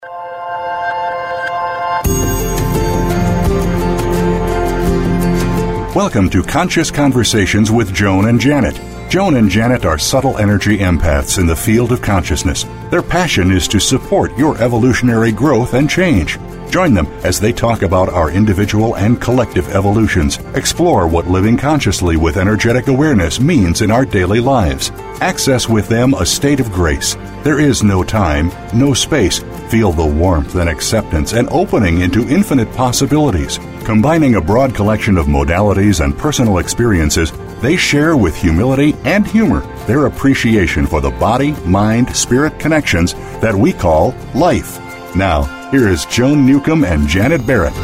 Welcome to Conscious Conversations with Joan and Janet. Joan and Janet are subtle energy empaths in the field of consciousness. Their passion is to support your evolutionary growth and change. Join them as they talk about our individual and collective evolutions, explore what living consciously with energetic awareness means in our daily lives. Access with them a state of grace. There is no time, no space. Feel the warmth and acceptance and opening into infinite possibilities. Combining a broad collection of modalities and personal experiences, they share with humility and humor their appreciation for the body, mind, spirit connections that we call life. Now, here is Joan Newcomb and Janet Barrett.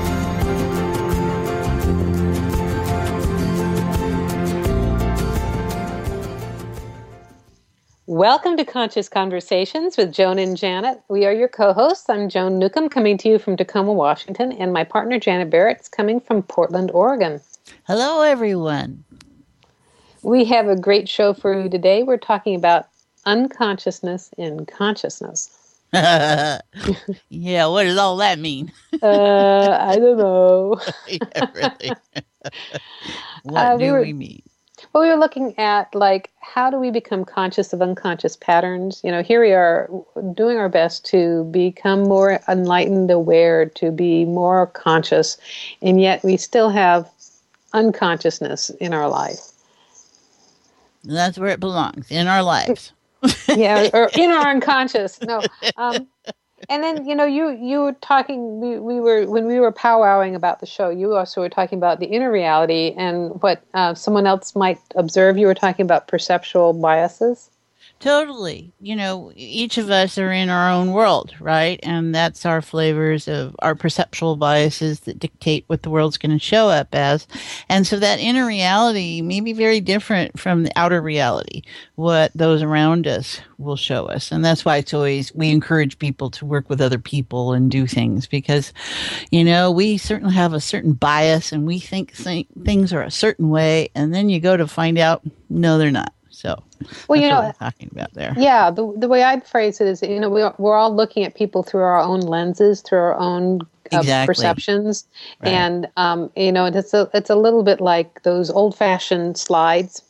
Welcome to Conscious Conversations with Joan and Janet. We are your co-hosts. I'm Joan Newcomb, coming to you from Tacoma, Washington, and my partner Janet Barrett is coming from Portland, Oregon. Hello, everyone. We have a great show for you today. We're talking about unconsciousness in consciousness. Yeah, what does all that mean? I don't know. Yeah, really. What do we mean? Well, we were looking at, how do we become conscious of unconscious patterns? Here we are doing our best to become more enlightened, aware, to be more conscious, and yet we still have unconsciousness in our life. That's where it belongs, in our lives. Yeah, or in our unconscious. No. And then, you were talking, we were, when we were powwowing about the show, you also were talking about the inner reality and what someone else might observe. You were talking about perceptual biases. Totally. Each of us are in our own world, right? And that's our flavors of our perceptual biases that dictate what the world's going to show up as. And so that inner reality may be very different from the outer reality, what those around us will show us. And that's why it's always, we encourage people to work with other people and do things because, we certainly have a certain bias and we think things are a certain way. And then you go to find out, no, they're not. So that's what I'm talking about there. Yeah, the way I'd phrase it is, we're all looking at people through our own lenses, through our own perceptions, right. And it's a little bit like those old-fashioned slides,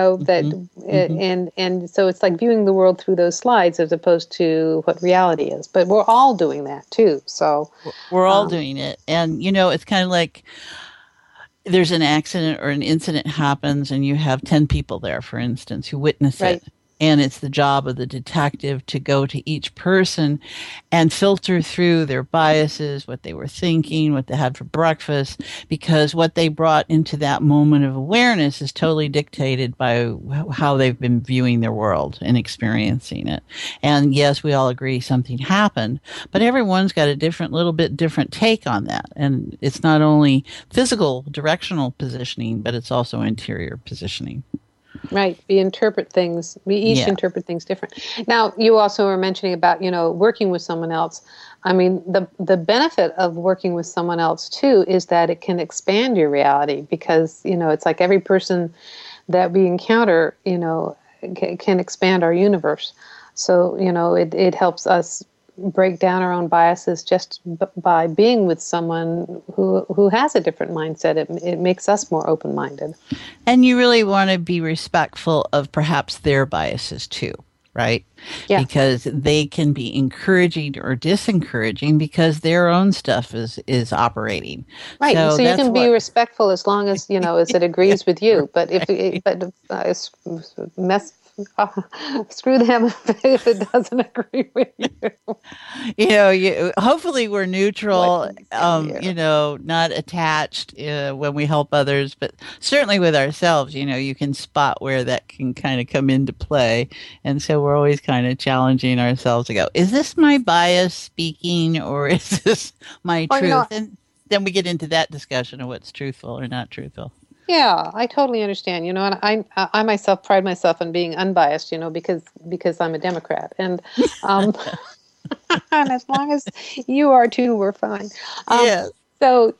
and so it's like viewing the world through those slides as opposed to what reality is. But we're all doing that too. So we're all doing it, and it's kind of like. There's an accident or an incident happens and you have 10 people there, for instance, who witness it. And it's the job of the detective to go to each person and filter through their biases, what they were thinking, what they had for breakfast, because what they brought into that moment of awareness is totally dictated by how they've been viewing their world and experiencing it. And yes, we all agree something happened, but everyone's got a little bit different take on that. And it's not only physical directional positioning, but it's also interior positioning. Right. We interpret things. We each interpret things different. Now, you also were mentioning about, working with someone else. I mean, the benefit of working with someone else, too, is that it can expand your reality because, it's like every person that we encounter, can expand our universe. So, it helps us break down our own biases just by being with someone who has a different mindset. It makes us more open-minded. And you really want to be respectful of perhaps their biases too, right? Yeah. Because they can be encouraging or disencouraging because their own stuff is operating. Right. So you can be respectful as long as, as it agrees with you. But screw them if it doesn't agree with you. Hopefully we're neutral, not attached when we help others, but certainly with ourselves, you can spot where that can kind of come into play. And so we're always kind of challenging ourselves to go, is this my bias speaking or is this my truth? And then we get into that discussion of what's truthful or not truthful. Yeah, I totally understand. And I myself pride myself on being unbiased, because I'm a Democrat, and and as long as you are too, we're fine. Yes. So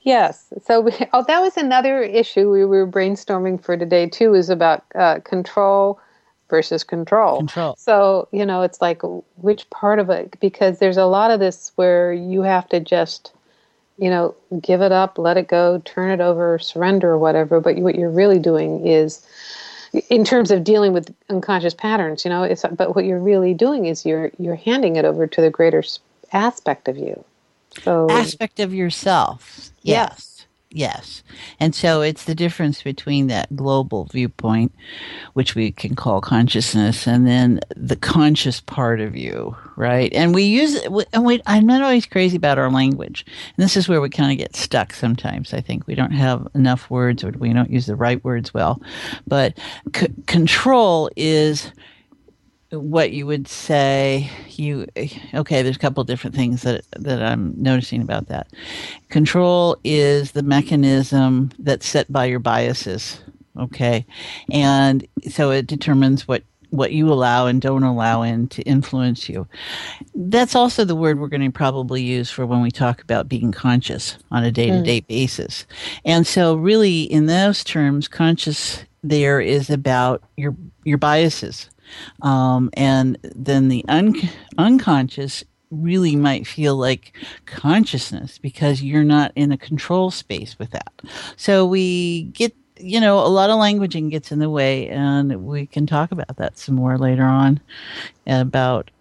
that was another issue we were brainstorming for today too. Is about control versus control. Control. So, it's like which part of it, because there's a lot of this where you have to just, give it up, let it go, turn it over, surrender or whatever. But what you're really doing is, in terms of dealing with unconscious patterns, but what you're really doing is you're handing it over to the greater aspect of you. So aspect of yourself. Yes. Yes. And so it's the difference between that global viewpoint, which we can call consciousness, and then the conscious part of you, right? And we use it, and I'm not always crazy about our language. And this is where we kind of get stuck sometimes. I think we don't have enough words, or we don't use the right words well. But control is what you would say there's a couple different things that I'm noticing about that. Control is the mechanism that's set by your biases, okay? And so it determines what you allow and don't allow in to influence you. That's also the word we're going to probably use for when we talk about being conscious on a day-to-day basis. And so really in those terms, conscious there is about your biases. And then the unconscious really might feel like consciousness because you're not in a control space with that. So we get, a lot of languaging gets in the way, and we can talk about that some more later on about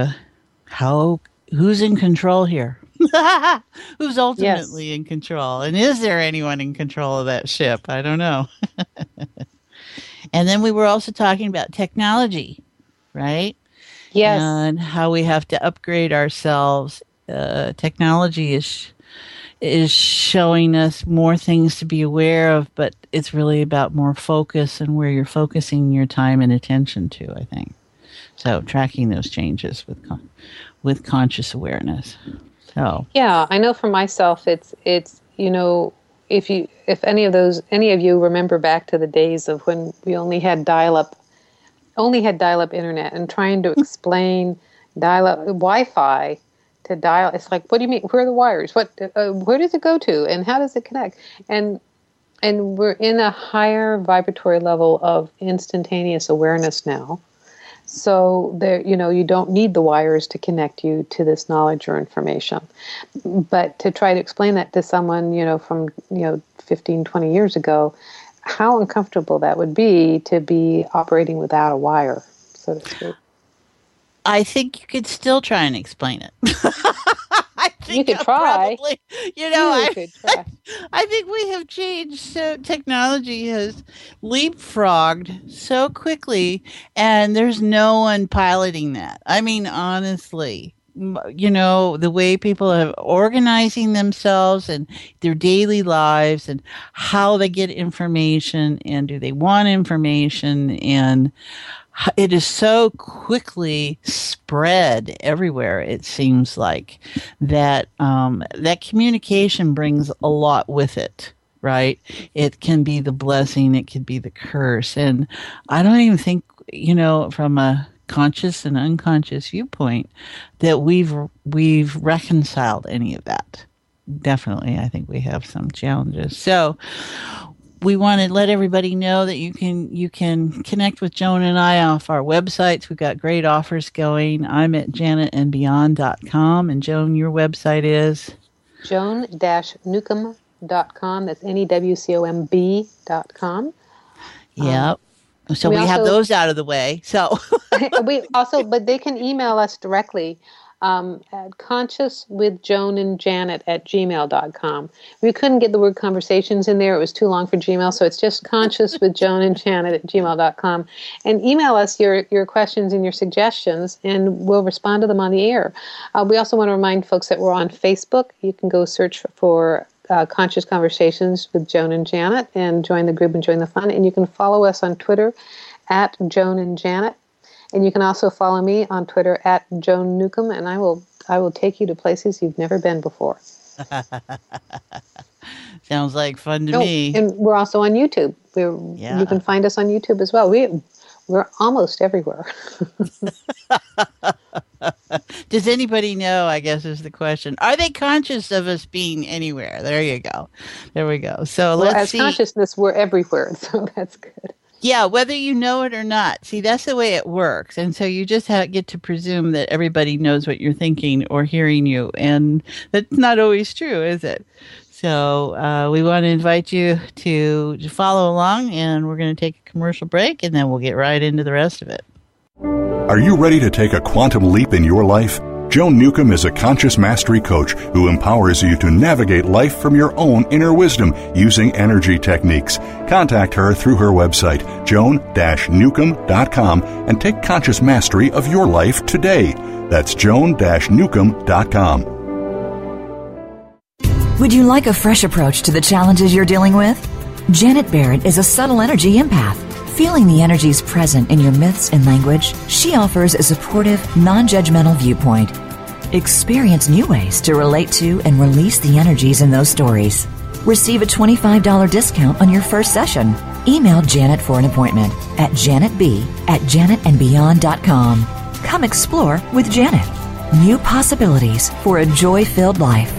who's in control here. Who's ultimately in control? And is there anyone in control of that ship? I don't know. And then we were also talking about technology, right? Yes. And how we have to upgrade ourselves. Technology is showing us more things to be aware of, but it's really about more focus and where you're focusing your time and attention to, I think. So tracking those changes with conscious awareness. So yeah, I know for myself, it's if any of you remember back to the days of when we only had dial-up internet, and trying to explain dial-up Wi-Fi to dial, it's like, what do you mean? Where are the wires? Where does it go to, and how does it connect? And we're in a higher vibratory level of instantaneous awareness now. So there, you don't need the wires to connect you to this knowledge or information. But to try to explain that to someone, from 15, 20 years ago, how uncomfortable that would be to be operating without a wire, so to speak. I think you could still try and explain it. I think you could try. Probably, could try. I think we have changed. So technology has leapfrogged so quickly, and there's no one piloting that. I mean, honestly, the way people are organizing themselves and their daily lives and how they get information, and do they want information, and it is so quickly spread everywhere, it seems like, that that communication brings a lot with it, right? It can be the blessing, it can be the curse. And I don't even think, from a conscious and unconscious viewpoint, that we've reconciled any of that. Definitely, I think we have some challenges. So we want to let everybody know that you can connect with Joan and I off our websites. We've got great offers going. I'm at janetandbeyond.com. And Joan, your website is? Joan-Newcomb.com. That's NEWCOMB.com. Yep. So we have those out of the way. So but they can email us directly at consciouswithjoanandjanet@gmail.com. We couldn't get the word conversations in there. It was too long for Gmail, so it's just consciouswithjoanandjanet@gmail.com. And email us your questions and your suggestions, and we'll respond to them on the air. We also want to remind folks that we're on Facebook. You can go search for Conscious Conversations with Joan and Janet and join the group and join the fun. And you can follow us on Twitter at Joan and Janet. And you can also follow me on Twitter at Joan Newcomb, and I will take you to places you've never been before. Sounds like fun to me. And we're also on YouTube. You can find us on YouTube as well. We're almost everywhere. Does anybody know, I guess is the question. Are they conscious of us being anywhere? There you go. There we go. So let's see. As consciousness, we're everywhere, so that's good. Yeah, whether you know it or not. See, that's the way it works. And so you just get to presume that everybody knows what you're thinking or hearing you. And that's not always true, is it? So we want to invite you to follow along, and we're going to take a commercial break, and then we'll get right into the rest of it. Are you ready to take a quantum leap in your life? Joan Newcomb is a conscious mastery coach who empowers you to navigate life from your own inner wisdom using energy techniques. Contact her through her website, joan-newcomb.com, and take conscious mastery of your life today. That's joan-newcomb.com. Would you like a fresh approach to the challenges you're dealing with? Janet Barrett is a subtle energy empath. Feeling the energies present in your myths and language, she offers a supportive, non-judgmental viewpoint. Experience new ways to relate to and release the energies in those stories. Receive a $25 discount on your first session. Email Janet for an appointment at janetb@janetandbeyond.com. Come explore with Janet. New possibilities for a joy-filled life.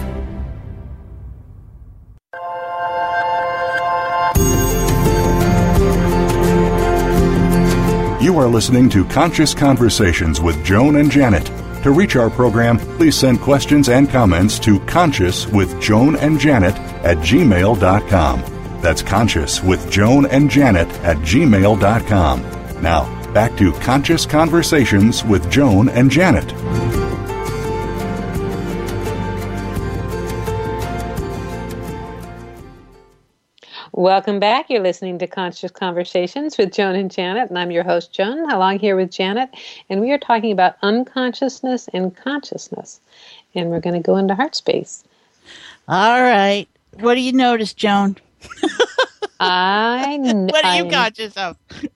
You are listening to Conscious Conversations with Joan and Janet. To reach our program, please send questions and comments to consciouswithjoanandjanet@gmail.com. That's consciouswithjoanandjanet@gmail.com. Now, back to Conscious Conversations with Joan and Janet. Welcome back. You're listening to Conscious Conversations with Joan and Janet, and I'm your host, Joan, along here with Janet, and we are talking about unconsciousness and consciousness, and we're going to go into heart space. All right. What do you notice, Joan? What are you conscious of?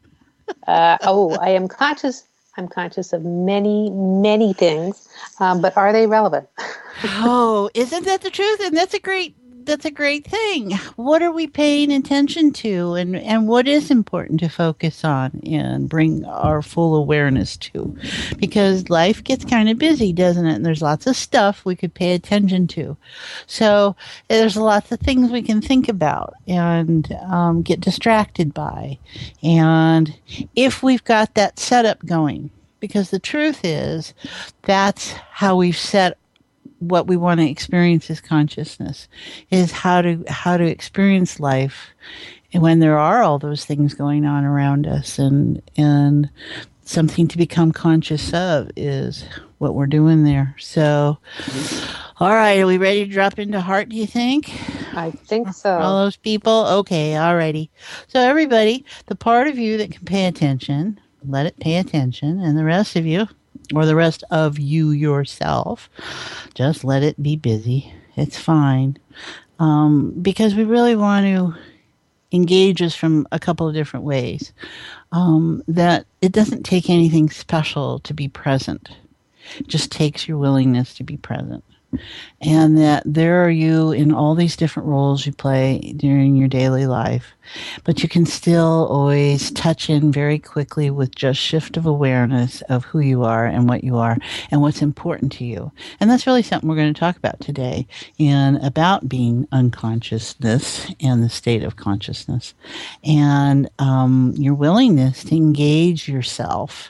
I am conscious. I'm conscious of many, many things, but are they relevant? Oh, isn't that the truth? And that's a great thing. What are we paying attention to, and what is important to focus on and bring our full awareness to? Because life gets kind of busy, doesn't it? And there's lots of stuff we could pay attention to. So there's lots of things we can think about and get distracted by. And if we've got that setup going, because the truth is that's how we've set what we want to experience as consciousness, is how to experience life when there are all those things going on around us, and something to become conscious of is what we're doing there. So, all right, are we ready to drop into heart, do you think? I think so. All those people? Okay, all righty. So everybody, the part of you that can pay attention, let it pay attention, and the rest of you, or the rest of you yourself, just let it be busy. It's fine. Because we really want to engage us from a couple of different ways. That it doesn't take anything special to be present. It just takes your willingness to be present. And that there are you in all these different roles you play during your daily life, but you can still always touch in very quickly with just shift of awareness of who you are and what you are and what's important to you. And that's really something we're going to talk about today, and about being unconsciousness and the state of consciousness, and your willingness to engage yourself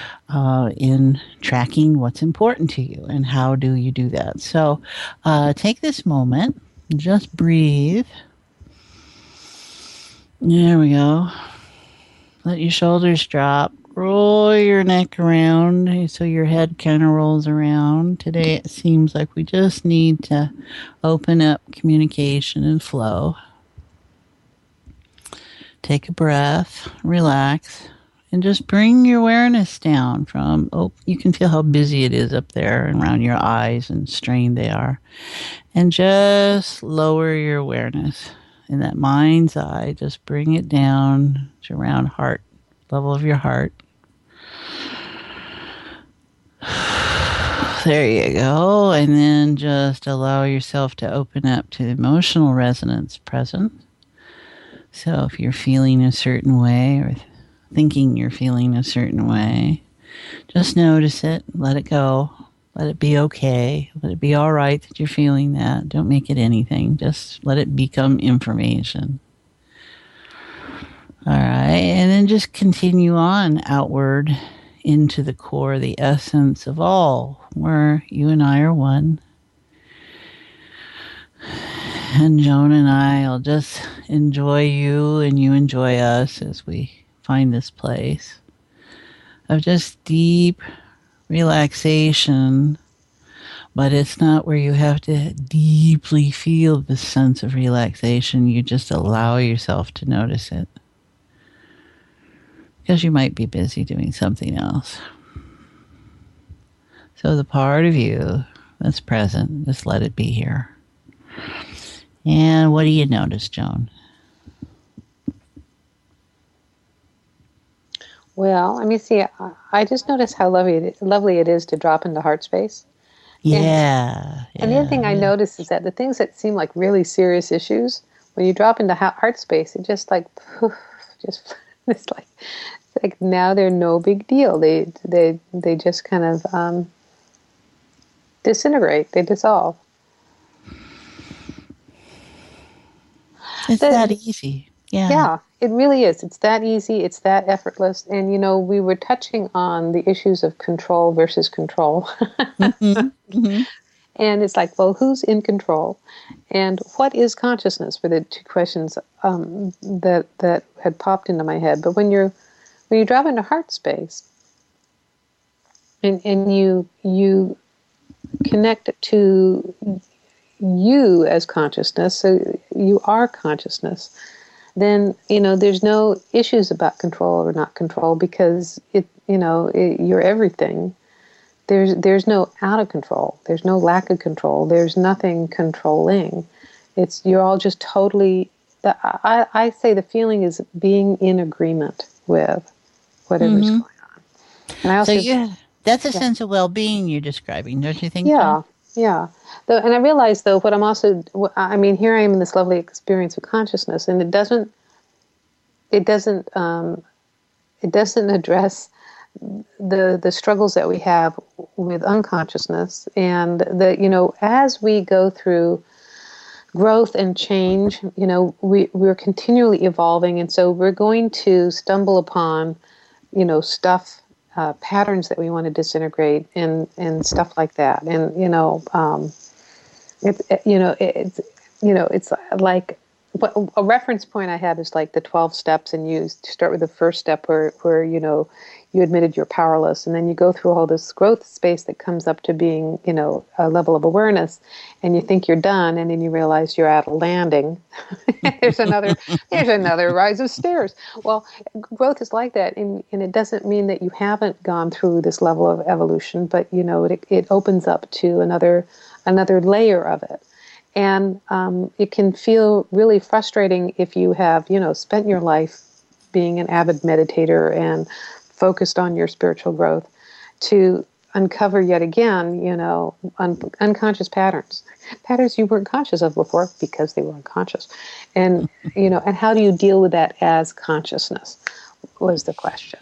in tracking what's important to you, and how do you do that. So take this moment, just breathe. There we go. Let your shoulders drop. Roll your neck around so your head kind of rolls around. Today it seems like we just need to open up communication and flow. Take a breath, relax. And just bring your awareness down from, you can feel how busy it is up there and around your eyes and strained they are. And just lower your awareness in that mind's eye. Just bring it down to around heart, level of your heart. There you go. And then just allow yourself to open up to the emotional resonance present. So if you're feeling a certain way, or thinking you're feeling a certain way, just notice it, let it go, let it be okay, let it be all right that you're feeling that. Don't make it anything, just let it become information. All right. And then just continue on outward into the core, the essence of all, where you and I are one. And Joan and I will just enjoy you and you enjoy us as we find this place of just deep relaxation. But it's not where you have to deeply feel the sense of relaxation. You just allow yourself to notice it. Because you might be busy doing something else. So the part of you that's present, just let it be here. And what do you notice, Joan? Well, let me see. I just noticed how lovely it is to drop into heart space. Yeah. And the other thing I noticed is that the things that seem like really serious issues, when you drop into heart space, it just like, poof, just it's like now they're no big deal. They just kind of disintegrate. They dissolve. It's that easy. Yeah. Yeah, it really is. It's that easy. It's that effortless. And, we were touching on the issues of control versus control. Mm-hmm. Mm-hmm. And it's like, well, who's in control? And what is consciousness were the two questions that had popped into my head. But when you drop into heart space and you connect to you as consciousness, so you are consciousness, then there's no issues about control or not control, because you're everything. There's no out of control. There's no lack of control. There's nothing controlling. You're all just totally. I say the feeling is being in agreement with whatever's going on. And I also, that's a sense of well-being you're describing, don't you think? Yeah. Yeah. And I realize, though, what I'm also, here I am in this lovely experience of consciousness, and it doesn't address the struggles that we have with unconsciousness, and as we go through growth and change, we're continually evolving, and so we're going to stumble upon, stuff. Patterns that we want to disintegrate and stuff like that, and it's like a reference point I have is like the 12 steps, and you start with the first step where you admitted you're powerless, and then you go through all this growth space that comes up to being a level of awareness, and you think you're done, and then you realize you're at a landing. there's another rise of stairs. Well, growth is like that, and it doesn't mean that you haven't gone through this level of evolution, but it opens up to another layer of it. And it can feel really frustrating if you have, spent your life being an avid meditator and focused on your spiritual growth, to uncover yet again, unconscious patterns you weren't conscious of before because they were unconscious. And, and how do you deal with that as consciousness was the question.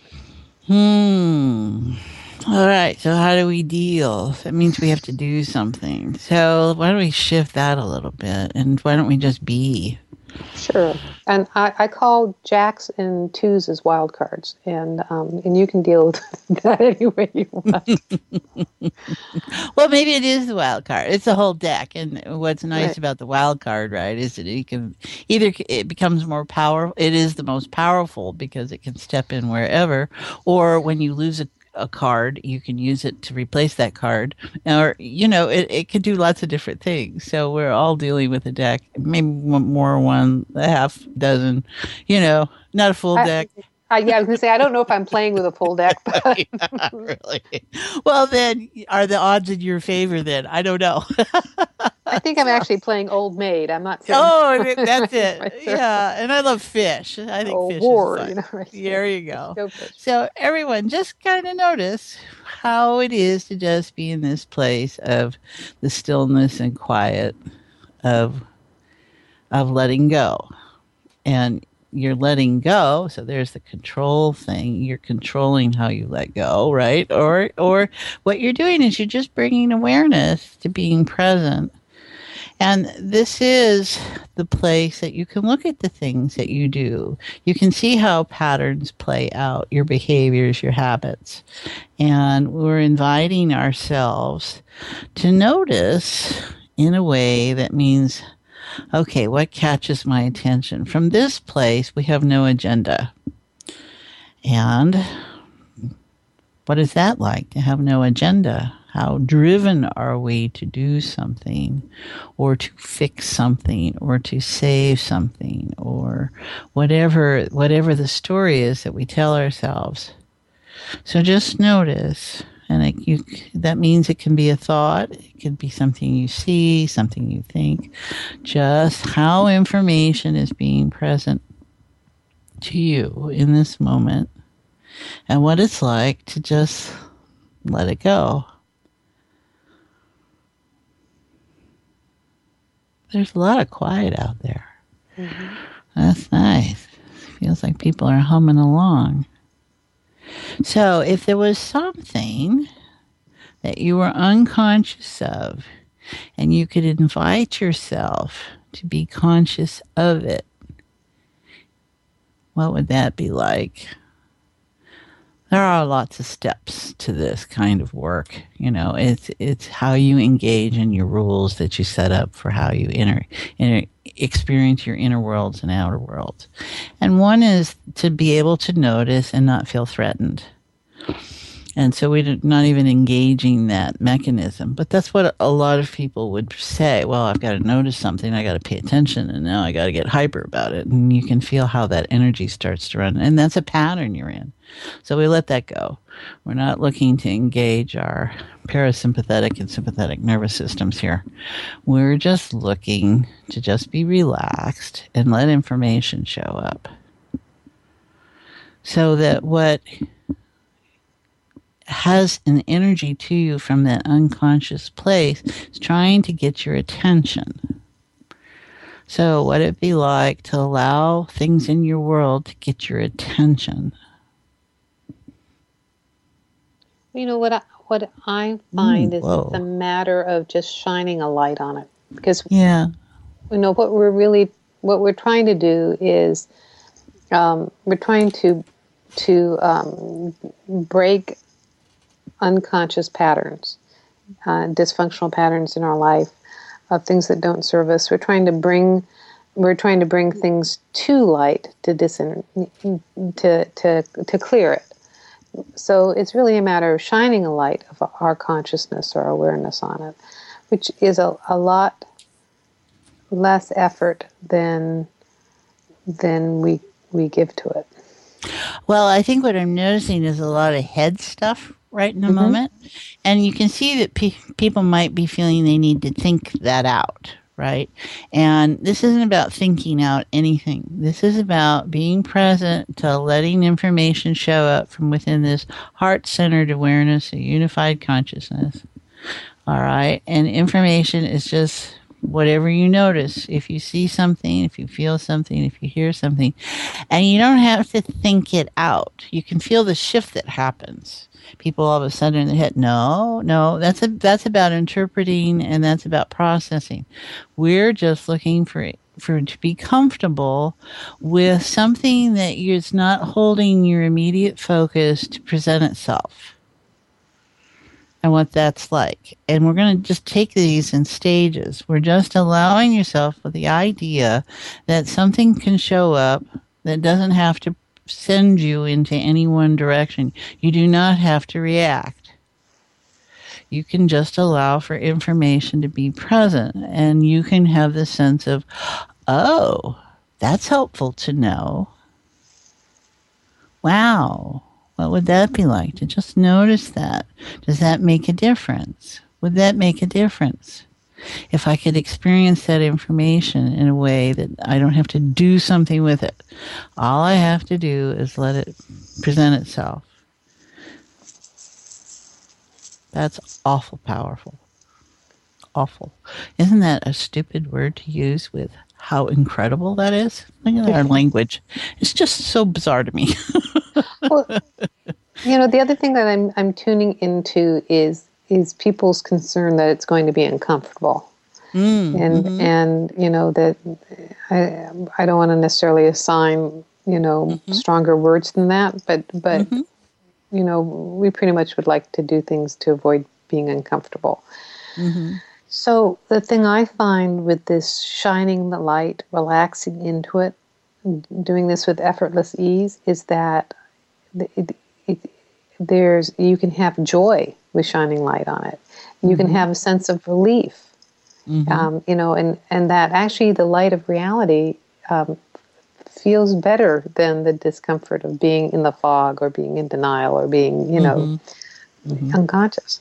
All right, so how do we deal? That means we have to do something. So why don't we shift that a little bit, and why don't we just be? Sure. And I call jacks and twos as wild cards, and you can deal with that any way you want. Well, maybe it is the wild card. It's a whole deck, and what's nice about the wild card, right, is that it can it becomes more powerful. It is the most powerful because it can step in wherever, or when you lose a card, you can use it to replace that card, or it could do lots of different things. So we're all dealing with a deck, maybe one, a half dozen, not a full deck. I was going to say, I don't know if I'm playing with a full deck. But Yeah, really. Well, then, are the odds in your favor then? I don't know. I think I'm actually playing Old Maid. I'm not. Oh, that's it. Right. Yeah, and I love fish. I think fish war, is fun. Right there you go. So everyone, just kind of notice how it is to just be in this place of the stillness and quiet of letting go, and you're letting go. So there's the control thing. You're controlling how you let go, right? Or what you're doing is you're just bringing awareness to being present. And this is the place that you can look at the things that you do. You can see how patterns play out, your behaviors, your habits. And we're inviting ourselves to notice in a way that means, okay, what catches my attention? From this place, we have no agenda. And what is that like to have no agenda? How driven are we to do something or to fix something or to save something or whatever the story is that we tell ourselves. So just notice, and that means it can be a thought, it could be something you see, something you think, just how information is being present to you in this moment and what it's like to just let it go. There's a lot of quiet out there. Mm-hmm. That's nice. Feels like people are humming along. So if there was something that you were unconscious of and you could invite yourself to be conscious of it, what would that be like? There are lots of steps to this kind of work. You know, it's how you engage in your rules that you set up for how you experience your inner worlds and outer worlds. And one is to be able to notice and not feel threatened. And so we're not even engaging that mechanism. But that's what a lot of people would say. Well, I've got to notice something. I got to pay attention. And now I got to get hyper about it. And you can feel how that energy starts to run. And that's a pattern you're in. So we let that go. We're not looking to engage our parasympathetic and sympathetic nervous systems here. We're just looking to just be relaxed and let information show up. So that what has an energy to you from that unconscious place is trying to get your attention. So what it'd be like to allow things in your world to get your attention. You know, what I find is it's a matter of just shining a light on it. Because, you know, what we're trying to do is we're trying to break unconscious patterns, dysfunctional patterns in our life of things that don't serve us. We're trying to bring things to light to clear it. So it's really a matter of shining a light of our consciousness or awareness on it, which is a lot less effort than we give to it. Well, I think what I'm noticing is a lot of head stuff right in the moment. And you can see that people might be feeling they need to think that out, right? And this isn't about thinking out anything. This is about being present to letting information show up from within this heart-centered awareness, a unified consciousness. All right? And information is just whatever you notice. If you see something, if you feel something, if you hear something, and you don't have to think it out. You can feel the shift that happens. People all of a sudden in their head, no, that's about interpreting and that's about processing. We're just looking for to be comfortable with something that is not holding your immediate focus to present itself. And what that's like. And we're going to just take these in stages. We're just allowing yourself with the idea that something can show up that doesn't have to send you into any one direction. You do not have to react. You can just allow for information to be present, and you can have the sense of, oh, that's helpful to know. Wow. What would that be like to just notice that? Does that make a difference? Would that make a difference? If I could experience that information in a way that I don't have to do something with it. All I have to do is let it present itself. That's awful powerful. Awful. Isn't that a stupid word to use with how incredible that is? Look at our language. It's just so bizarre to me. Well, you know, the other thing that I'm tuning into is people's concern that it's going to be uncomfortable. And you know that I don't want to necessarily assign, you know, stronger words than that, but you know, we pretty much would like to do things to avoid being uncomfortable. So the thing I find with this shining the light, relaxing into it, doing this with effortless ease, is that you can have joy with shining light on it. You can have a sense of relief. You know, and that actually the light of reality feels better than the discomfort of being in the fog or being in denial or being, you know, unconscious.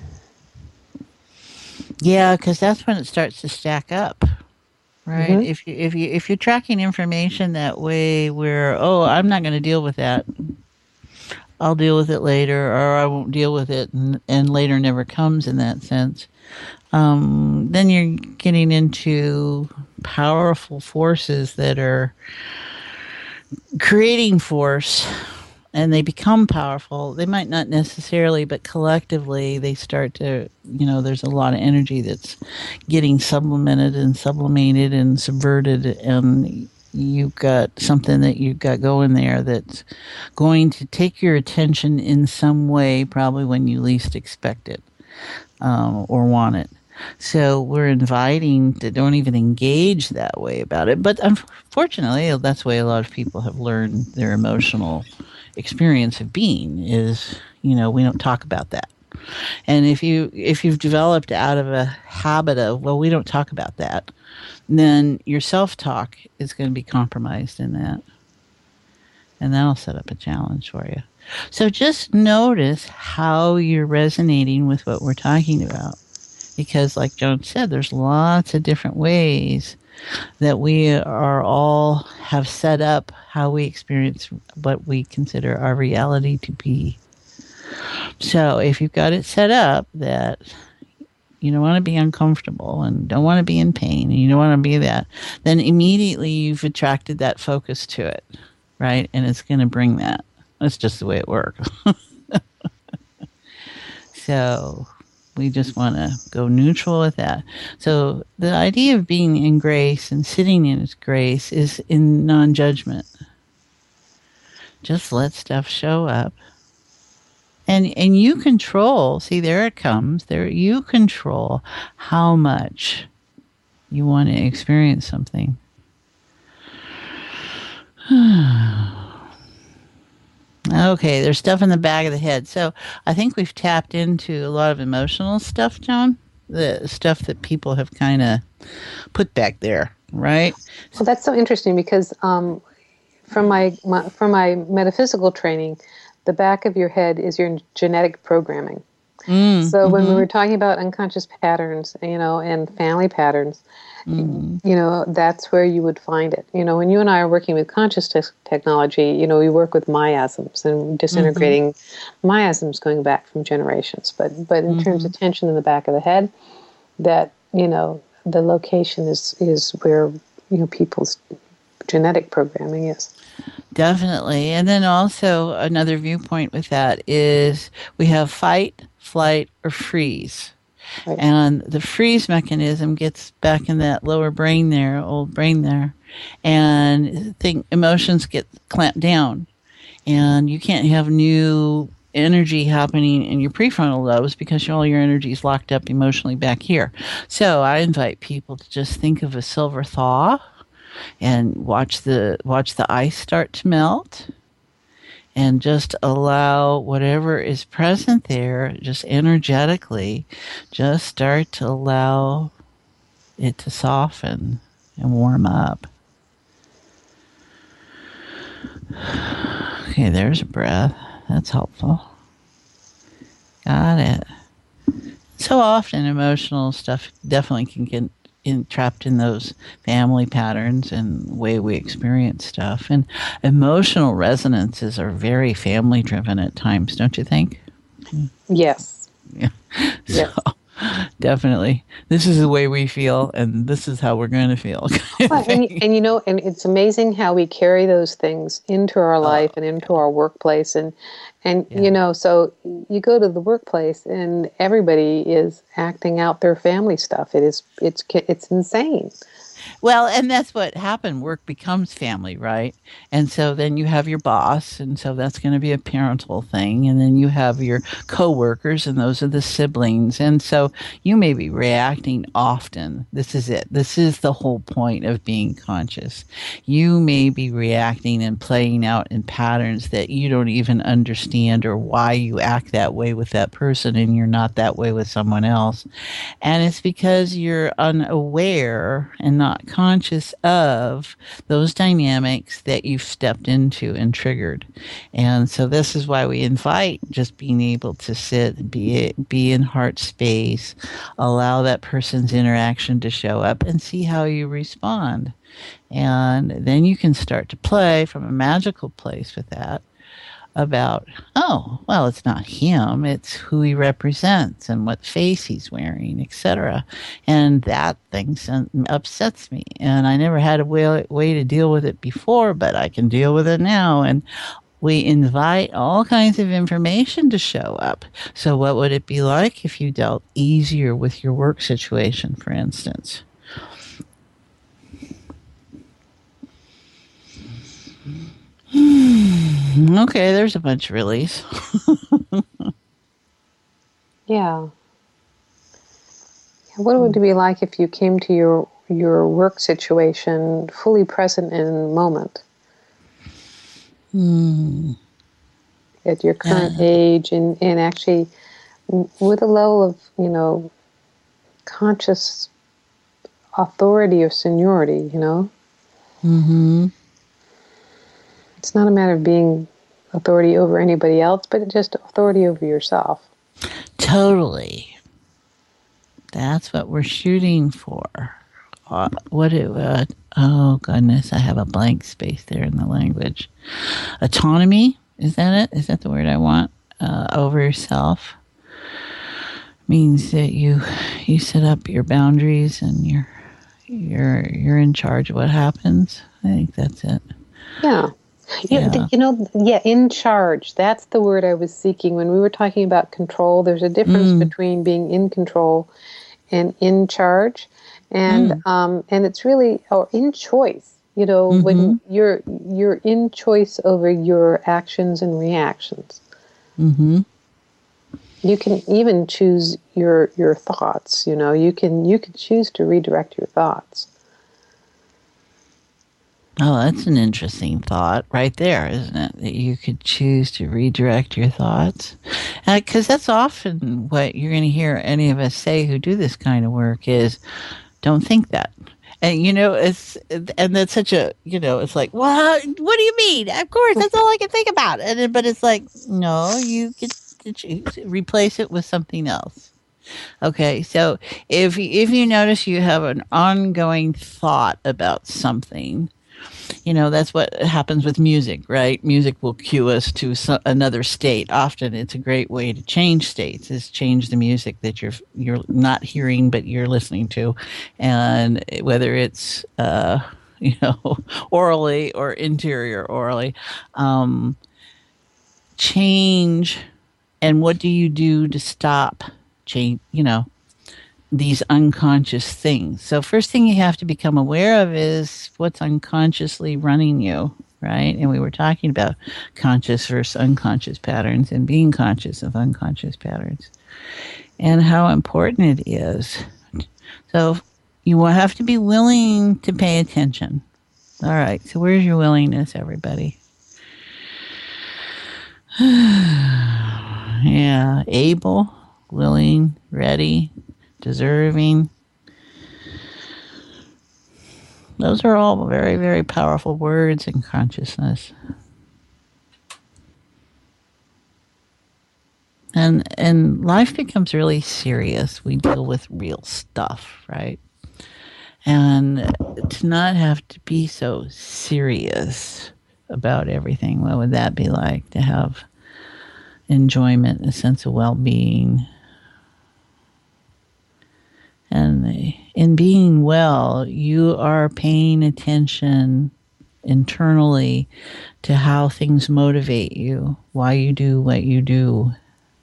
Yeah, because that's when it starts to stack up, right? If you're tracking information that way, where I'm not going to deal with that, I'll deal with it later, or I won't deal with it, and later never comes in that sense. Then you're getting into powerful forces that are creating force, and they become powerful. They might not necessarily, but collectively they start to, you know, there's a lot of energy that's getting sublimated and sublimated and subverted, and you've got something that you've got going there that's going to take your attention in some way, probably when you least expect it or want it. So we're inviting to don't even engage that way about it. But unfortunately, that's the way a lot of people have learned their emotional experience of being is, you know, we don't talk about that. And if you've developed out of a habit of, well, we don't talk about that, then your self-talk is going to be compromised in that. And that'll set up a challenge for you. So just notice how you're resonating with what we're talking about. Because like Joan said, there's lots of different ways that we are all have set up how we experience what we consider our reality to be. So if you've got it set up that you don't want to be uncomfortable and don't want to be in pain and you don't want to be that, then immediately you've attracted that focus to it, right? And it's going to bring that. That's just the way it works. So we just want to go neutral with that. So the idea of being in grace and sitting in its grace is in non-judgment. Just let stuff show up. And you control, see, there it comes. There, you control how much you want to experience something. Okay, there's stuff in the back of the head. So I think we've tapped into a lot of emotional stuff, Joan. The stuff that people have kind of put back there, right? Well, that's so interesting because from my metaphysical training, the back of your head is your genetic programming. So when we were talking about unconscious patterns, you know, and family patterns, you know, that's where you would find it. You know, when you and I are working with conscious technology, you know, we work with miasms and disintegrating miasms going back from generations. But in terms of tension in the back of the head, that, you know, the location is where, you know, people's genetic programming is. Definitely. And then also another viewpoint with that is we have fight, flight, or freeze. Right. And the freeze mechanism gets back in that lower brain there, old brain there, and emotions get clamped down. And you can't have new energy happening in your prefrontal lobes because all your energy is locked up emotionally back here. So I invite people to just think of a silver thaw and watch the ice start to melt. And just allow whatever is present there, just energetically, just start to allow it to soften and warm up. Okay, there's a breath. That's helpful. Got it. So often emotional stuff definitely can get trapped in those family patterns and way we experience stuff. And emotional resonances are very family driven at times, don't you think? Yes. Yeah. Yes. So Definitely. This is the way we feel, and this is how we're going to feel. Well, and it's amazing how we carry those things into our life and into our workplace, and so you go to the workplace and everybody is acting out their family stuff. It's insane. Well, and that's what happened. Work becomes family, right? And so then you have your boss, and so that's going to be a parental thing. And then you have your coworkers, and those are the siblings. And so you may be reacting often. This is it. This is the whole point of being conscious. You may be reacting and playing out in patterns that you don't even understand, or why you act that way with that person and you're not that way with someone else. And it's because you're unaware and not conscious of those dynamics that you've stepped into and triggered. And so this is why we invite just being able to sit, be in heart space, allow that person's interaction to show up and see how you respond. And then you can start to play from a magical place with that, about, oh, well, it's not him, it's who he represents and what face he's wearing, etc. And that thing upsets me. And I never had a way to deal with it before, but I can deal with it now. And we invite all kinds of information to show up. So what would it be like if you dealt easier with your work situation, for instance? Okay, there's a bunch of release. Yeah. What would it be like if you came to your work situation fully present in the moment? At your current age, and actually with a level of, conscious authority or seniority, Mm-hmm. It's not a matter of being authority over anybody else, but just authority over yourself. Totally. That's what we're shooting for. Oh, goodness, I have a blank space there in the language. Autonomy, is that it? Is that the word I want? Over yourself. Means that you set up your boundaries and you're in charge of what happens. I think that's it. Yeah. In charge. That's the word I was seeking when we were talking about control. There's a difference between being in control and in charge, and it's really in choice. When you're in choice over your actions and reactions. Mm-hmm. You can even choose your thoughts. You can choose to redirect your thoughts. Oh, that's an interesting thought right there, isn't it? That you could choose to redirect your thoughts. Because that's often what you're going to hear any of us say who do this kind of work is, don't think that. And, that's such a, it's like, what do you mean? Of course, that's all I can think about. But it's like, no, you get to choose, replace it with something else. Okay, so if you notice you have an ongoing thought about something, that's what happens with music, right? Music will cue us to another state. Often it's a great way to change states, is change the music that you're not hearing but you're listening to. And whether it's, orally or interior orally, change. And what do you do to stop change, these unconscious things? So first thing you have to become aware of is what's unconsciously running you, right? And we were talking about conscious versus unconscious patterns and being conscious of unconscious patterns and how important it is. So you will have to be willing to pay attention. All right, so where's your willingness, everybody? Yeah, able, willing, ready, deserving. Those are all very, very powerful words in consciousness. And life becomes really serious. We deal with real stuff, right? And to not have to be so serious about everything, what would that be like? To have enjoyment, a sense of well-being, And in being well, you are paying attention internally to how things motivate you, why you do what you do.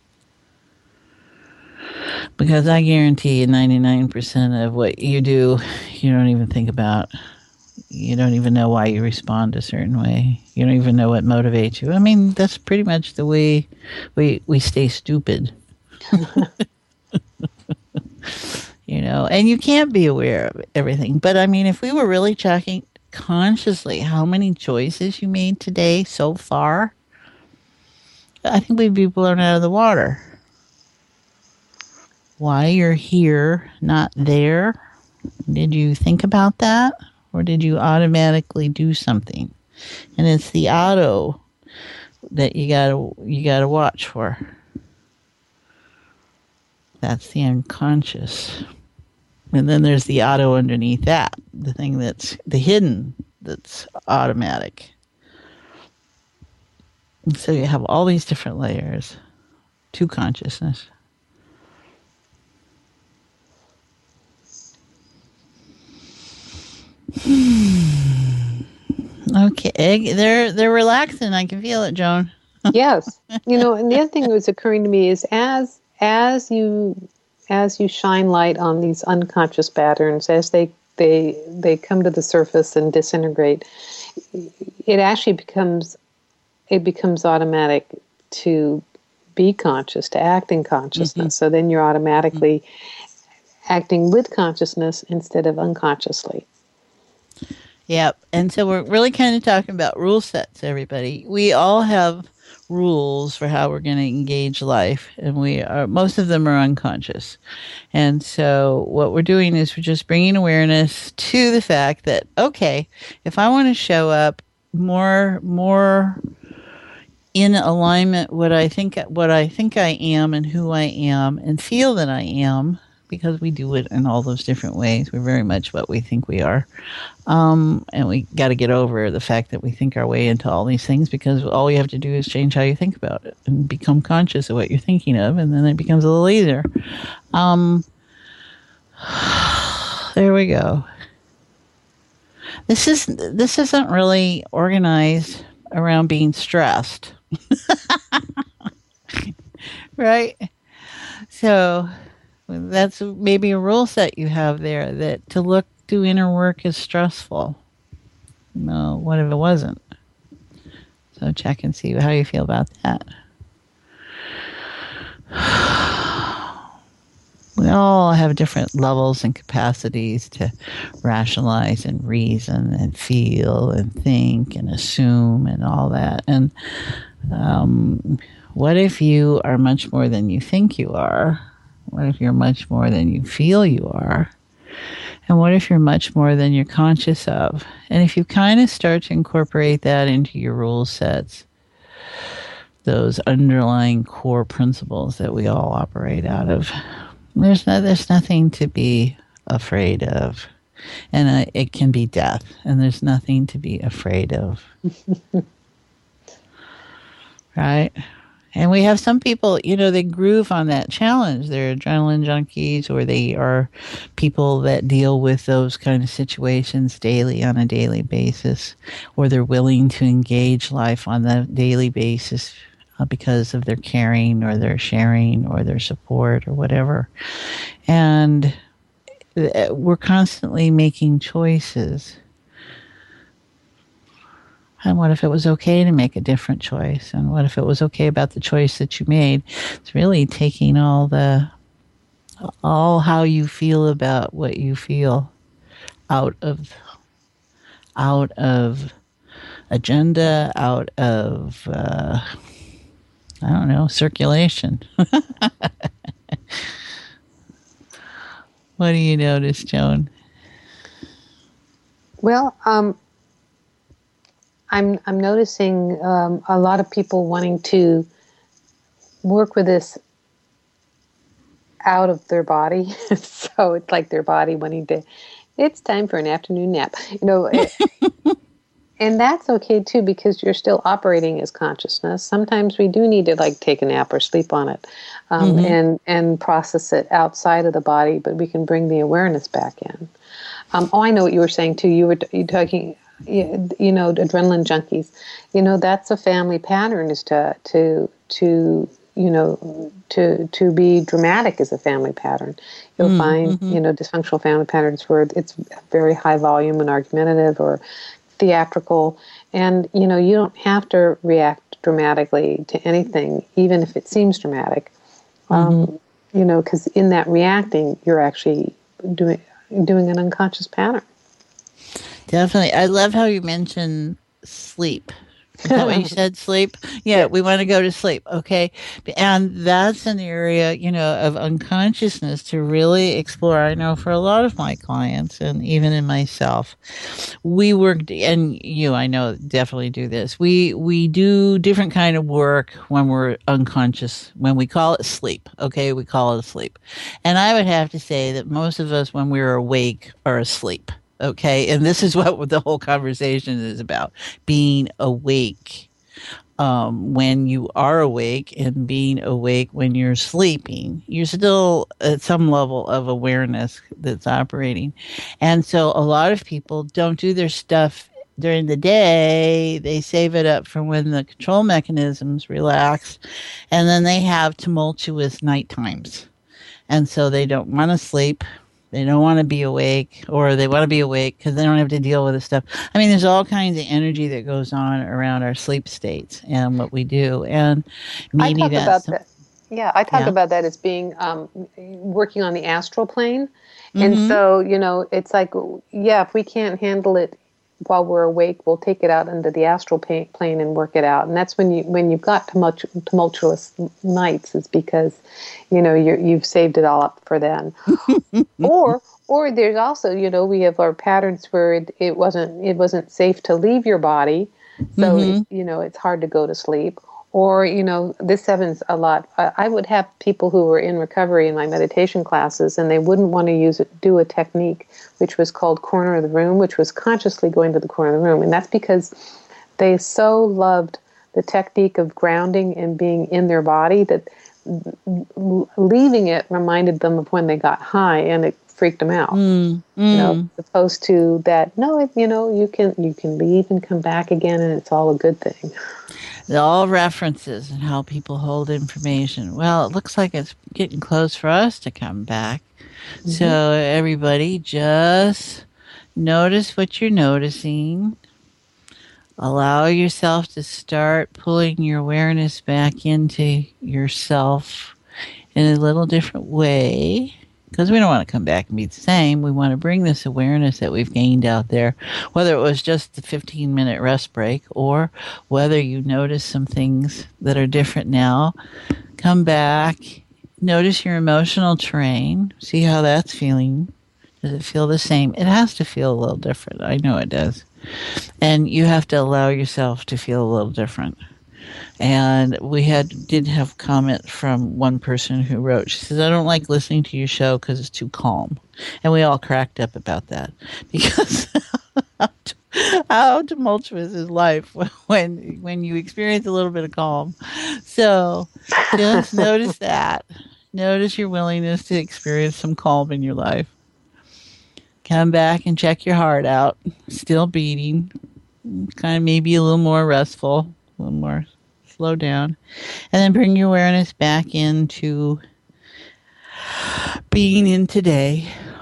Because I guarantee you 99% of what you do, you don't even think about. You don't even know why you respond a certain way. You don't even know what motivates you. I mean, that's pretty much the way we stay stupid. And you can't be aware of everything. But I mean, if we were really checking consciously how many choices you made today so far, I think we'd be blown out of the water. Why you're here, not there? Did you think about that? Or did you automatically do something? And it's the auto that you gotta watch for. That's the unconscious. And then there's the auto underneath that, the thing that's the hidden, that's automatic. And so you have all these different layers to consciousness. Okay, they're relaxing. I can feel it, Joan. Yes, and the other thing that was occurring to me is as you shine light on these unconscious patterns, as they come to the surface and disintegrate, it actually becomes automatic to be conscious, to act in consciousness. Mm-hmm. So then you're automatically acting with consciousness instead of unconsciously. Yep. And so we're really kind of talking about rule sets, everybody. We all have rules for how we're going to engage life, and most of them are unconscious. And so what we're doing is we're just bringing awareness to the fact that, okay, if I want to show up more in alignment what I think I am and who I am and feel that I am, because we do it in all those different ways. We're very much what we think we are. And we got to get over the fact that we think our way into all these things, because all you have to do is change how you think about it and become conscious of what you're thinking of, and then it becomes a little easier. There we go. This isn't really organized around being stressed. Right? So that's maybe a rule set you have there, that to do inner work is stressful. No, what if it wasn't? So check and see how you feel about that. We all have different levels and capacities to rationalize and reason and feel and think and assume and all that. And what if you are much more than you think you are? What if you're much more than you feel you are? And what if you're much more than you're conscious of? And if you kind of start to incorporate that into your rule sets, those underlying core principles that we all operate out of, there's nothing to be afraid of. And it can be death, and there's nothing to be afraid of. Right? And we have some people, they groove on that challenge. They're adrenaline junkies, or they are people that deal with those kind of situations on a daily basis, or they're willing to engage life on a daily basis because of their caring or their sharing or their support or whatever. And we're constantly making choices. And what if it was okay to make a different choice? And what if it was okay about the choice that you made? It's really taking all how you feel about what you feel out of agenda, out of circulation. What do you notice, Joan? Well, I'm noticing a lot of people wanting to work with this out of their body. So it's like their body wanting to, it's time for an afternoon nap. And that's okay too, because you're still operating as consciousness. Sometimes we do need to like take a nap or sleep on it, and process it outside of the body, but we can bring the awareness back in. I know what you were saying too. You talking, adrenaline junkies. That's a family pattern, is to be dramatic is a family pattern. You'll find, dysfunctional family patterns where it's very high volume and argumentative or theatrical. And, you don't have to react dramatically to anything, even if it seems dramatic. Because in that reacting, you're actually doing an unconscious pattern. Definitely. I love how you mentioned sleep. Is that what you said? Sleep? Yeah, we want to go to sleep. Okay. And that's an area, of unconsciousness to really explore. I know for a lot of my clients and even in myself, we work, and you, I know, definitely do this. We do different kind of work when we're unconscious, when we call it sleep. Okay. We call it sleep. And I would have to say that most of us, when we're awake, are asleep. Okay. And this is what the whole conversation is about, being awake when you are awake and being awake when you're sleeping. You're still at some level of awareness that's operating. And so a lot of people don't do their stuff during the day. They save it up for when the control mechanisms relax, and then they have tumultuous night times. And so they don't want to sleep. They don't want to be awake, or they want to be awake because they don't have to deal with this stuff. I mean, there's all kinds of energy that goes on around our sleep states and what we do. And maybe I talk about that as being working on the astral plane. And so, it's like, if we can't handle it while we're awake, we'll take it out into the astral plane and work it out. And that's when you've got tumultuous nights, is because you've saved it all up for then. or there's also, we have our patterns where it wasn't safe to leave your body, so it's hard to go to sleep. Or, this happens a lot. I would have people who were in recovery in my meditation classes, and they wouldn't want to do a technique which was called corner of the room, which was consciously going to the corner of the room. And that's because they so loved the technique of grounding and being in their body that leaving it reminded them of when they got high, and it freaked them out. Opposed to that, no, you can leave and come back again, and it's all a good thing. All references and how people hold information. Well, it looks like it's getting close for us to come back. So everybody, just notice what you're noticing. Allow yourself to start pulling your awareness back into yourself in a little different way, because we don't want to come back and be the same. We want to bring this awareness that we've gained out there, whether it was just the 15-minute rest break or whether you notice some things that are different now. Come back, notice your emotional terrain, see how that's feeling. Does it feel the same? It has to feel a little different. I know it does. And you have to allow yourself to feel a little different. And we did have comment from one person who wrote, she says, I don't like listening to your show because it's too calm. And we all cracked up about that, because how tumultuous is life when you experience a little bit of calm. So just notice that. Notice your willingness to experience some calm in your life. Come back and check your heart out. Still beating. Kind of maybe a little more restful, a little more slow down. And then bring your awareness back into being in today.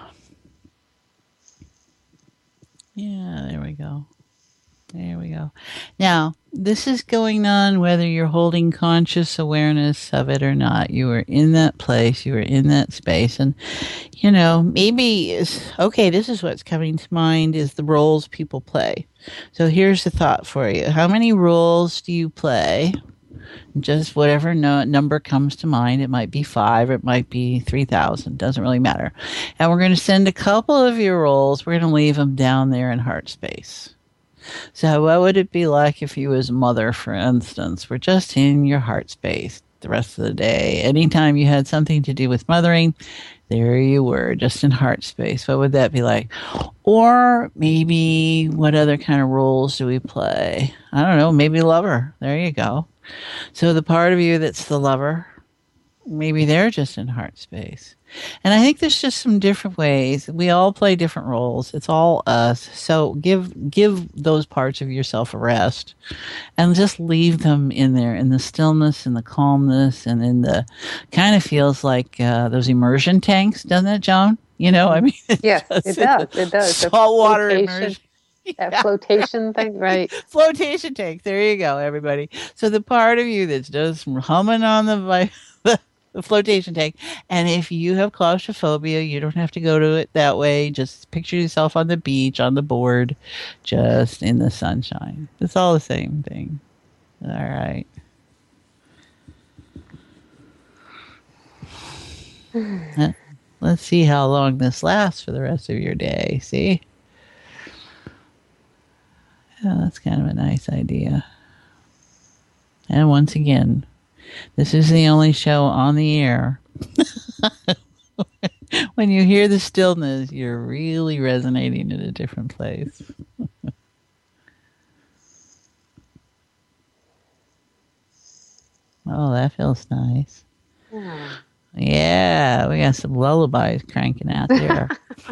Yeah, there we go. There we go. Now, this is going on whether you're holding conscious awareness of it or not. You are in that place. You are in that space. And, maybe this is what's coming to mind is the roles people play. So here's the thought for you. How many roles do you play? Just whatever number comes to mind. It might be 5. It might be 3,000. Doesn't really matter. And we're going to send a couple of your roles. We're going to leave them down there in heart space. So what would it be like if you as a mother, for instance, were just in your heart space the rest of the day? Anytime you had something to do with mothering, there you were, just in heart space. What would that be like? Or maybe what other kind of roles do we play? I don't know, maybe lover. There you go. So the part of you that's the lover, maybe they're just in heart space. And I think there's just some different ways. We all play different roles. It's all us. So give those parts of yourself a rest and just leave them in there, in the stillness and the calmness, and in the kind of feels like those immersion tanks, doesn't it, Joan? You know, I mean, yes, it does. It does. Saltwater immersion. That flotation thing, right? Flotation tank. There you go, everybody. So the part of you that's just humming on the flotation tank. And if you have claustrophobia, you don't have to go to it that way. Just picture yourself on the beach, on the board, just in the sunshine. It's all the same thing. All right. Let's see how long this lasts for the rest of your day. See? Yeah, that's kind of a nice idea. And once again, this is the only show on the air. When you hear the stillness, you're really resonating in a different place. Oh, that feels nice. Yeah, we got some lullabies cranking out there.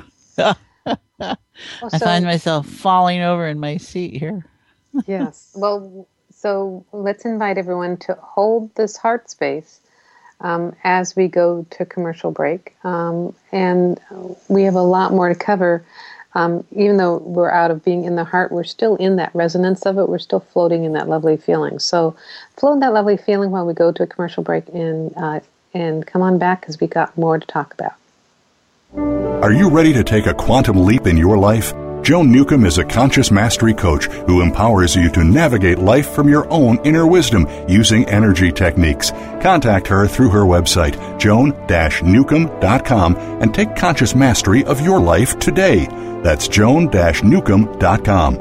I find myself falling over in my seat here. Yes. Well, so let's invite everyone to hold this heart space as we go to commercial break. And we have a lot more to cover. Even though we're out of being in the heart, we're still in that resonance of it. We're still floating in that lovely feeling. So float in that lovely feeling while we go to a commercial break, and come on back because we got more to talk about. Are you ready to take a quantum leap in your life? Joan Newcomb is a conscious mastery coach who empowers you to navigate life from your own inner wisdom using energy techniques. Contact her through her website, joan-newcomb.com, and take conscious mastery of your life today. That's joan-newcomb.com.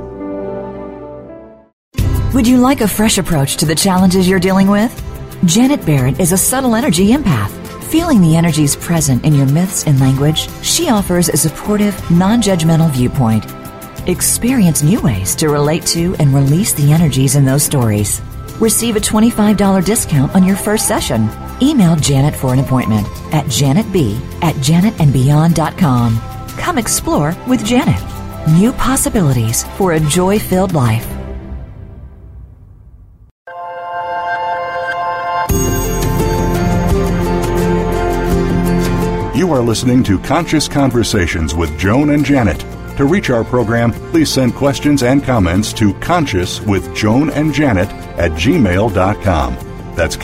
Would you like a fresh approach to the challenges you're dealing with? Janet Barrett is a subtle energy empath. Feeling the energies present in your myths and language, she offers a supportive, non-judgmental viewpoint. Experience new ways to relate to and release the energies in those stories. Receive a $25 discount on your first session. Email Janet for an appointment at janetb@janetandbeyond.com. Come explore with Janet. New possibilities for a joy-filled life. You are listening to Conscious Conversations with Joan and Janet. To reach our program, please send questions and comments to consciouswithjoanandjanet@gmail.com. That's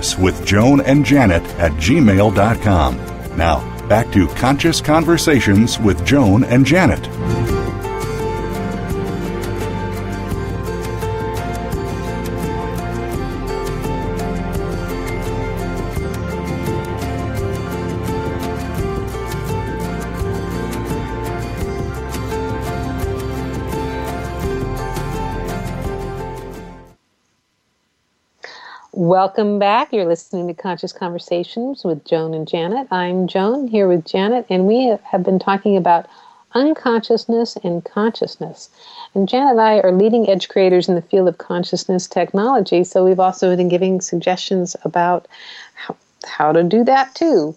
consciouswithjoanandjanet@gmail.com. Now, back to Conscious Conversations with Joan and Janet. Welcome back. You're listening to Conscious Conversations with Joan and Janet. I'm Joan, here with Janet, and we have been talking about unconsciousness and consciousness. And Janet and I are leading edge creators in the field of consciousness technology, so we've also been giving suggestions about how to do that too.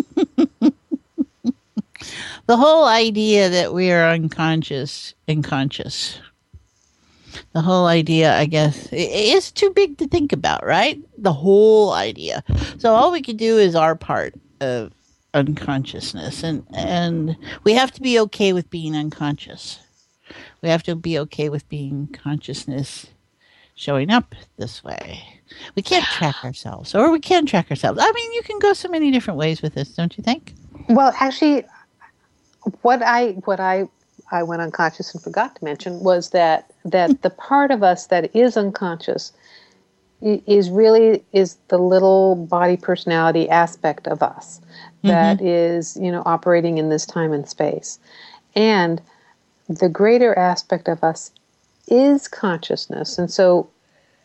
The whole idea that we are unconscious and conscious. The whole idea, I guess, is too big to think about, right? The whole idea. So all we can do is our part of unconsciousness. And we have to be okay with being unconscious. We have to be okay with being consciousness showing up this way. We can't track ourselves, or we can track ourselves. I mean, you can go so many different ways with this, don't you think? Well, actually, what I went unconscious and forgot to mention was that the part of us that is unconscious is the little body personality aspect of us that is, operating in this time and space. And the greater aspect of us is consciousness. And so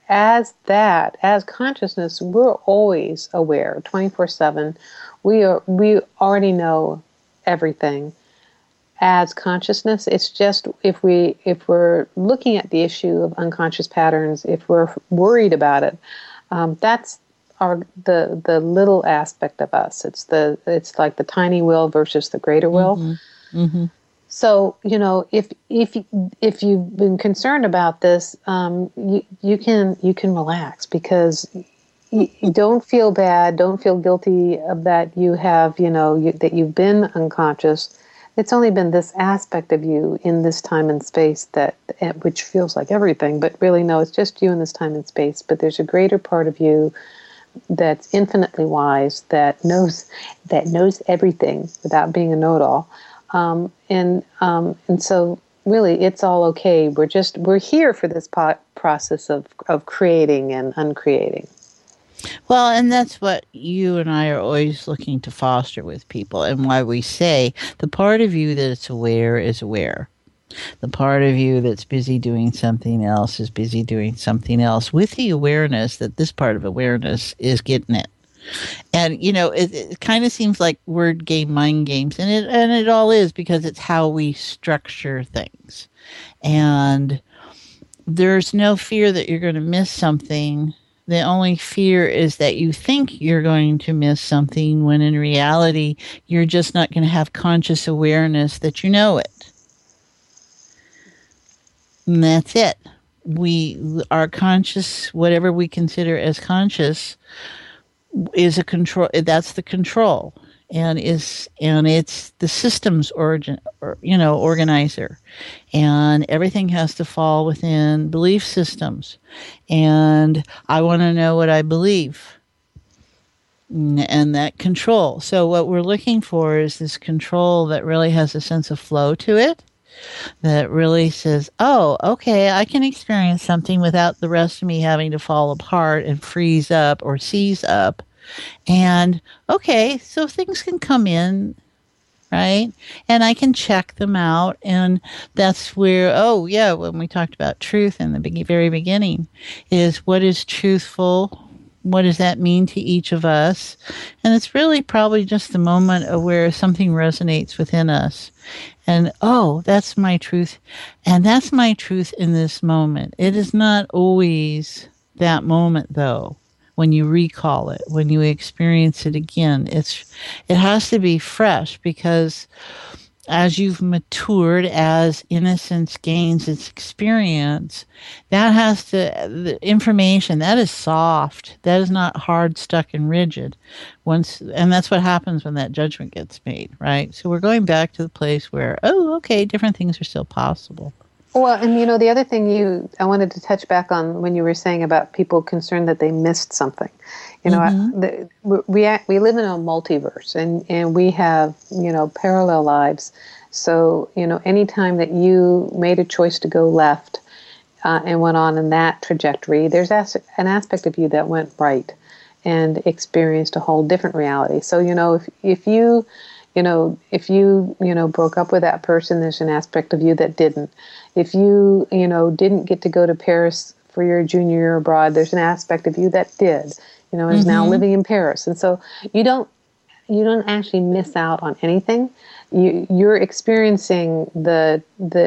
as consciousness, we're always aware, 24/7. We already know everything. As consciousness, it's just if we're looking at the issue of unconscious patterns, if we're worried about it, that's the little aspect of us. It's like the tiny will versus the greater will. Mm-hmm. Mm-hmm. So, if you've been concerned about this, you can relax, because you don't feel bad, don't feel guilty that you have, that you've been unconscious. It's only been this aspect of you in this time and space which feels like everything, but really no, it's just you in this time and space. But there's a greater part of you that's infinitely wise, that knows everything without being a know-it-all. And so really it's all okay. We're here for this process of creating and uncreating. Well, and that's what you and I are always looking to foster with people, and why we say the part of you that's aware is aware. The part of you that's busy doing something else is busy doing something else, with the awareness that this part of awareness is getting it. And, it kind of seems like word game, mind games, and it all is, because it's how we structure things. And there's no fear that you're going to miss something. The only fear is that you think you're going to miss something, when in reality, you're just not going to have conscious awareness that you know it. And that's it. We are conscious, whatever we consider as conscious, is a control. That's the control, and it's the systems organizer, and everything has to fall within belief systems. And I want to know what I believe, and that control. So what we're looking for is this control that really has a sense of flow to it, that really says, oh, okay, I can experience something without the rest of me having to fall apart and freeze up or seize up. And okay, so things can come in, right? And I can check them out. And that's where, when we talked about truth in the very beginning, is what is truthful? What does that mean to each of us? And it's really probably just the moment of where something resonates within us. And, that's my truth. And that's my truth in this moment. It is not always that moment, though. When you recall it, when you experience it again, it has to be fresh, because as you've matured, as innocence gains its experience, the information, that is soft. That is not hard, stuck, and rigid. And that's what happens when that judgment gets made, right? So we're going back to the place where, different things are still possible. Well, and the other thing I wanted to touch back on when you were saying about people concerned that they missed something. We live in a multiverse, and we have, parallel lives. So, anytime that you made a choice to go left and went on in that trajectory, there's an aspect of you that went right and experienced a whole different reality. So, if you broke up with that person, there's an aspect of you that didn't. If you, didn't get to go to Paris for your junior year abroad, there's an aspect of you that did, is now living in Paris. And so you don't actually miss out on anything. You're experiencing the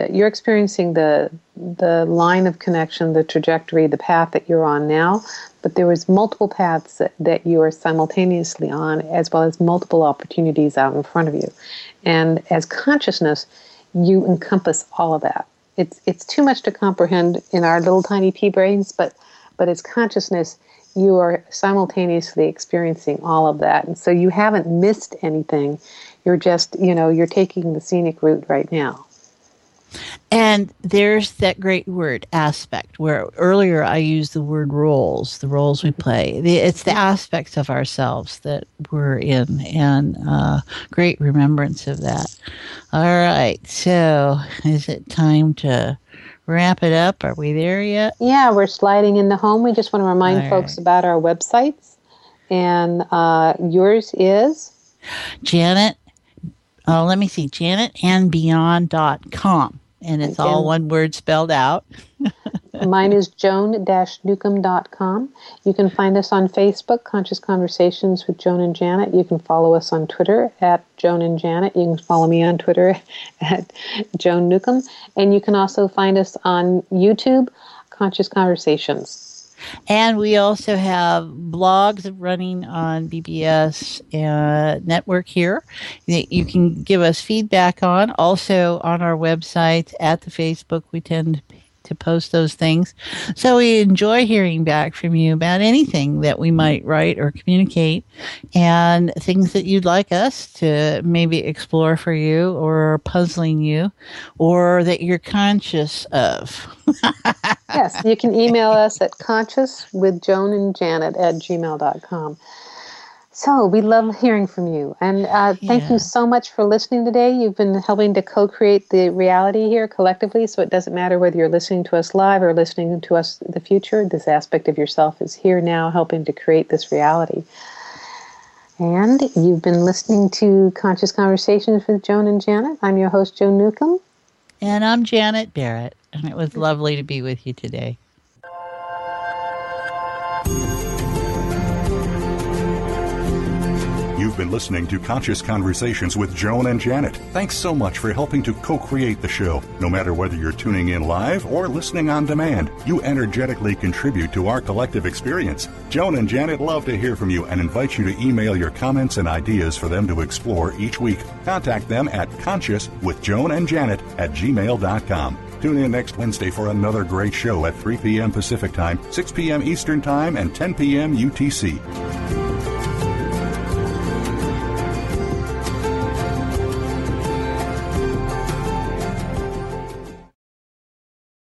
line of connection, the trajectory, the path that you're on now. But there was multiple paths that you are simultaneously on, as well as multiple opportunities out in front of you. And as consciousness, you encompass all of that. It's too much to comprehend in our little tiny pea brains, but as consciousness, you are simultaneously experiencing all of that. And so you haven't missed anything. You're just, you're taking the scenic route right now. And there's that great word, aspect, where earlier I used the word roles, the roles we play. It's the aspects of ourselves that we're in, and great remembrance of that. All right, so is it time to wrap it up? Are we there yet? Yeah, we're sliding into home. We just want to remind folks about our websites. And yours is? Janet, janetandbeyond.com. And it's all one word spelled out. Mine is joan-newcomb.com. You can find us on Facebook, Conscious Conversations with Joan and Janet. You can follow us on Twitter at Joan and Janet. You can follow me on Twitter at Joan Newcomb. And you can also find us on YouTube, Conscious Conversations. And we also have blogs running on BBS network here that you can give us feedback on. Also on our website, at the Facebook, we tend to post those things. So we enjoy hearing back from you about anything that we might write or communicate, and things that you'd like us to maybe explore for you, or puzzling you, or that you're conscious of. Yes, you can email us at consciouswithjoanandjanet@gmail.com. So we love hearing from you. And thank you so much for listening today. You've been helping to co-create the reality here collectively, so it doesn't matter whether you're listening to us live or listening to us in the future. This aspect of yourself is here now helping to create this reality. And you've been listening to Conscious Conversations with Joan and Janet. I'm your host, Joan Newcomb. And I'm Janet Barrett. And it was lovely to be with you today. You've been listening to Conscious Conversations with Joan and Janet. Thanks so much for helping to co-create the show. No matter whether you're tuning in live or listening on demand, you energetically contribute to our collective experience. Joan and Janet love to hear from you and invite you to email your comments and ideas for them to explore each week. Contact them at consciouswithjoanandjanet@gmail.com. Tune in next Wednesday for another great show at 3 p.m. Pacific Time, 6 p.m. Eastern Time, and 10 p.m. UTC.